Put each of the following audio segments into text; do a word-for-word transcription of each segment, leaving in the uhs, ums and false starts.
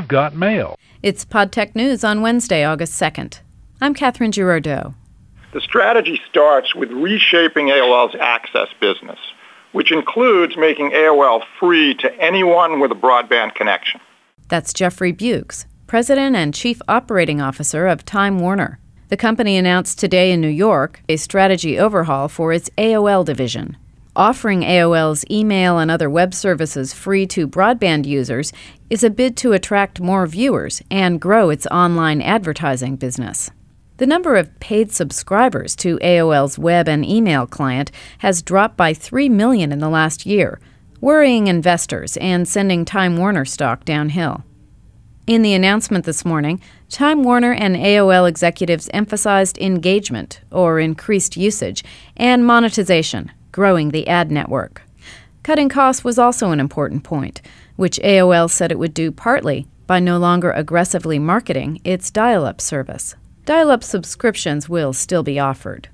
You've got mail. It's PodTech News on Wednesday, August second. I'm Catherine Girardeau. The strategy starts with reshaping A O L's access business, which includes making A O L free to anyone with a broadband connection. That's Jeffrey Bukes, President and Chief Operating Officer of Time Warner. The company announced today in New York a strategy overhaul for its A O L division. Offering A O L's email and other web services free to broadband users is a bid to attract more viewers and grow its online advertising business. The number of paid subscribers to A O L's web and email client has dropped by three million in the last year, worrying investors and sending Time Warner stock downhill. In the announcement this morning, Time Warner and A O L executives emphasized engagement, or increased usage, and monetization, growing the ad network. Cutting costs was also an important point, which A O L said it would do partly by no longer aggressively marketing its dial-up service. Dial-up subscriptions will still be offered.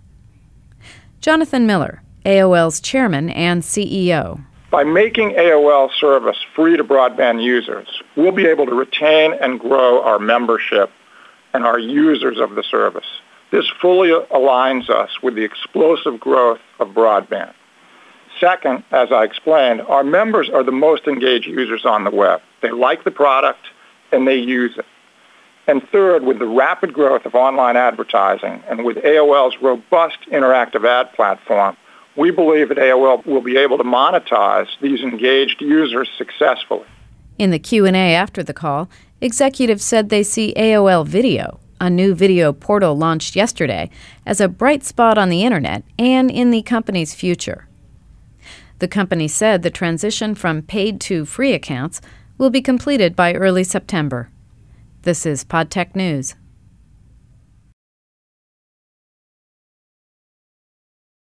Jonathan Miller, A O L's chairman and C E O. By making A O L service free to broadband users, we'll be able to retain and grow our membership and our users of the service. This fully aligns us with the explosive growth of broadband. Second, as I explained, our members are the most engaged users on the web. They like the product and they use it. And third, with the rapid growth of online advertising and with A O L's robust interactive ad platform, we believe that A O L will be able to monetize these engaged users successfully. In the Q and A after the call, executives said they see A O L Video, a new video portal launched yesterday, as a bright spot on the internet and in the company's future. The company said the transition from paid to free accounts will be completed by early September. This is PodTech News.